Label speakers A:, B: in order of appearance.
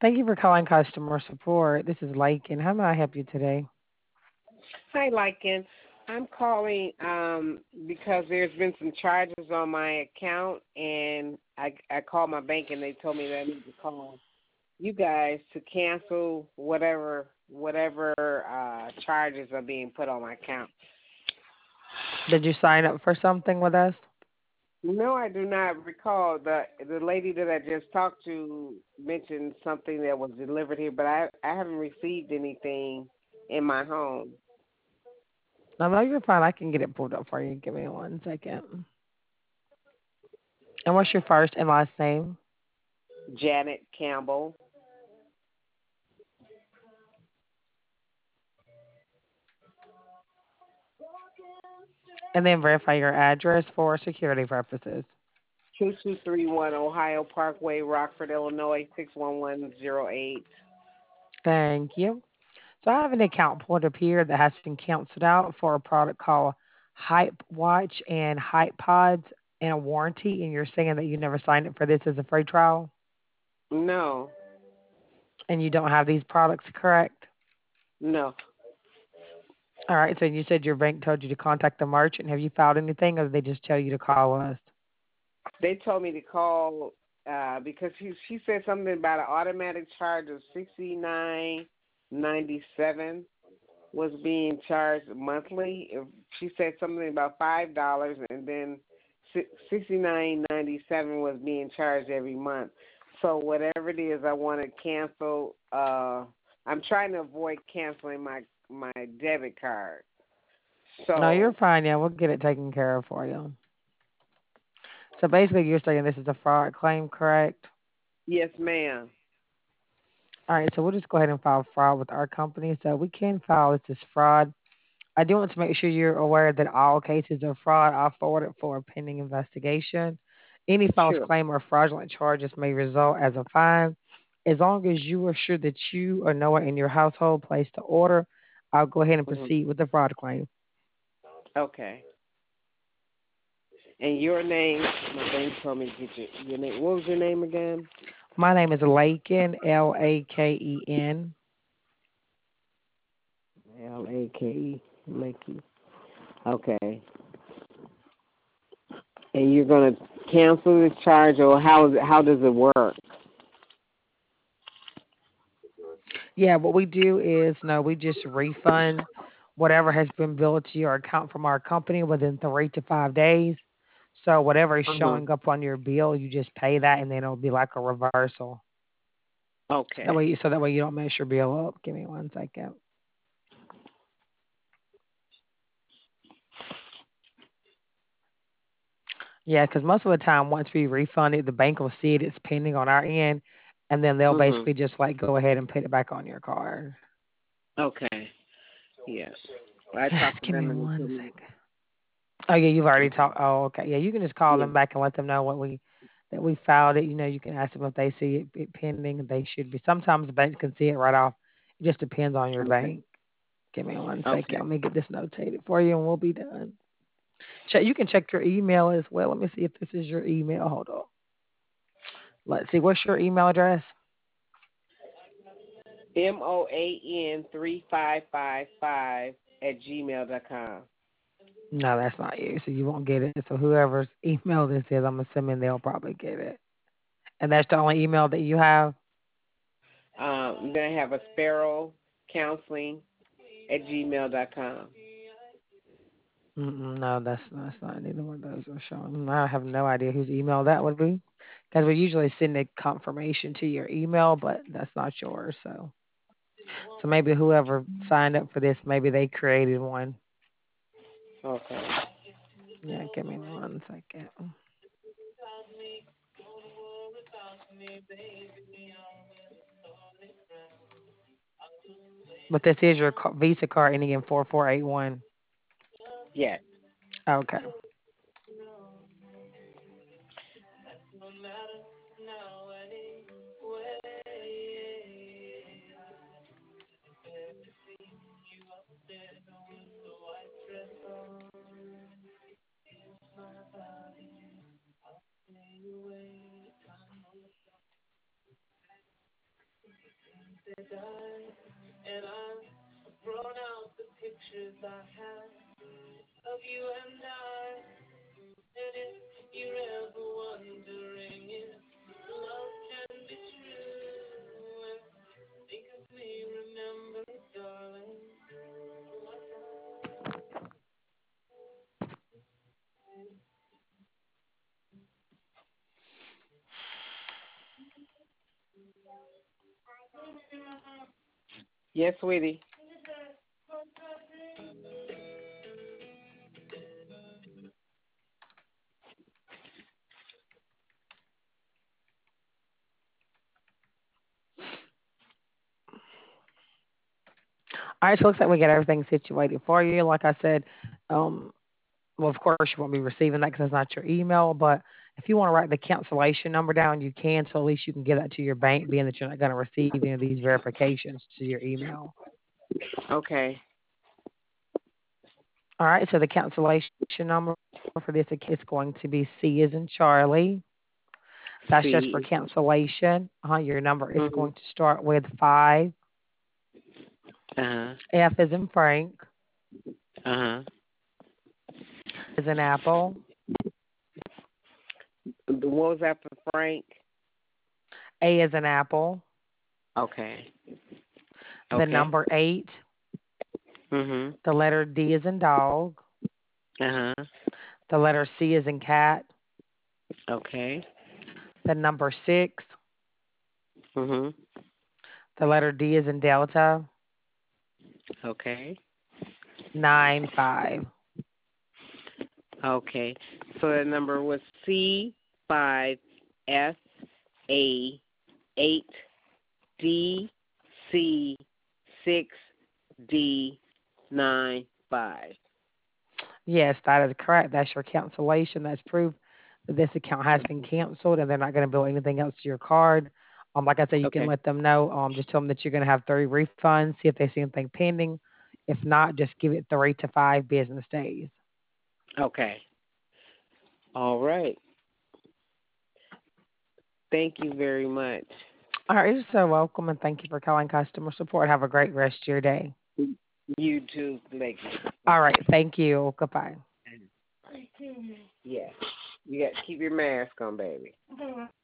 A: Thank you for calling customer support. This is Lakin. How may I help you today?
B: Hi, Lycan. I'm calling because there's been some charges on my account, and I called my bank and they told me that I need to call you guys to cancel whatever charges are being put on my account.
A: Did you sign up for something with us?
B: No, I do not recall. The lady that I just talked to mentioned something that was delivered here, but I haven't received anything in my home.
A: No, you're fine. I can get it pulled up for you. Give me one second. And what's your first and last name?
B: Janet Campbell.
A: And then verify your address for security purposes.
B: 2231 Ohio Parkway, Rockford, Illinois, 61108.
A: Thank you. So I have an account pulled up here that has been canceled out for a product called Hype Watch and Hype Pods and a warranty. And you're saying that you never signed up for this as a free trial
B: No,
A: and you don't have these products, correct?
B: no.
A: All right. So you said your bank told you to contact the merchant. Have you filed anything, or did they just tell you to call us?
B: They told me to call because she said something about an automatic charge of 69.97 was being charged monthly. She said something about $5, and then 69.97 was being charged every month. So whatever it is, I want to cancel. I'm trying to avoid canceling my debit card.
A: No, you're
B: So
A: fine. Yeah, we'll get it taken care of for you. So basically, you're saying this is a fraud claim, correct?
B: yes, ma'am.
A: All right. So we'll just go ahead and file fraud with our company. So we can file this as fraud. I do want to make sure you're aware that all cases of fraud are forwarded for a pending investigation. Any false
B: Sure.
A: claim or fraudulent charges may result as a fine. As long as you are sure that you or no one in your household placed the order, I'll go ahead and
B: Hmm.
A: proceed with the fraud claim.
B: Okay. And your name? My bank told me to get your name. What was your name again?
A: My name is Laken, Laken.
B: Lake. Lakey. Okay. And you're gonna cancel this charge, or how is it? How does it work?
A: Yeah, what we do is no, we just refund whatever has been billed to your account from our company within 3 to 5 days. So whatever is
B: Uh huh.
A: showing up on your bill, you just pay that, and then it'll be like a reversal.
B: Okay.
A: So that way you don't mess your bill up. Give me one second. Yeah, because most of the time, once we refund it, the bank will see it. It's pending on our end, and then they'll
B: Mhm.
A: basically just like go ahead and put it back on your card.
B: Okay. Yes. I
A: Just
B: talked to
A: give me
B: them and they
A: one
B: told me.
A: second. Oh yeah, you've already
B: Okay.
A: talked. Oh okay, yeah, you can just call
B: Yeah.
A: them back and let them know what we that we filed it. You know, you can ask them if they see it pending. They should be. Sometimes the banks can see it right off. It just depends on your
B: Okay.
A: bank. Give me one second.
B: Okay.
A: Let me get this notated for you, and we'll be done. Check. You can check your email as well. Let me see if this is your email. Hold on. Let's see. What's your email address?
B: MOAN3555 @gmail.com.
A: No, that's not you. So you won't get it. So whoever's email this is, I'm assuming they'll probably get it. And that's the only email that you have.
B: Then I have a Sparrow Counseling @gmail.com.
A: No, that's not. Neither one of those are showing. I have no idea whose email that would be, because we usually send a confirmation to your email, but that's not yours. So maybe whoever signed up for this, maybe they created one.
B: Okay.
A: Yeah, give me one second. But this is your Visa card ending in 4481.
B: Yes.
A: Okay.
B: Yes, sweetie.
A: All right, so it looks like we got everything situated for you. Like I said, um, well, of course, you won't be receiving that because that's not your email. But if you want to write the cancellation number down, you can, so at least you can give that to your bank, being that you're not going to receive any of these verifications to your email.
B: Okay.
A: All right, so the cancellation number for this account is going to be C as in Charlie. That's just for
B: C.
A: cancellation. Your number is
B: Mhm.
A: going to start with 5.
B: Uh huh.
A: F is in Frank.
B: Uh huh.
A: Is an apple.
B: What was after Frank?
A: A is an apple.
B: Okay.
A: The
B: Okay.
A: number 8.
B: Mhm.
A: The letter D is in dog.
B: Uh huh.
A: The letter C is in cat.
B: Okay.
A: The number 6.
B: Mhm.
A: The letter D is in Delta.
B: Okay.
A: 9 5.
B: Okay. So the number was C5S8DC6D95.
A: Yes, that is correct. That's your cancellation. That's proof that this account has been canceled and they're not going to bill anything else to your card. Like I said, you can
B: Okay.
A: let them know. Just tell them that you're going to have 30 refunds. See if they see anything pending. If not, just give it 3 to 5 business days.
B: Okay. All right. Thank you very much.
A: All right, you're so welcome, and thank you for calling customer support. Have a great rest of your day.
B: You too, Blake.
A: All right, thank you. Goodbye.
B: Yes. You got to keep your mask on, baby.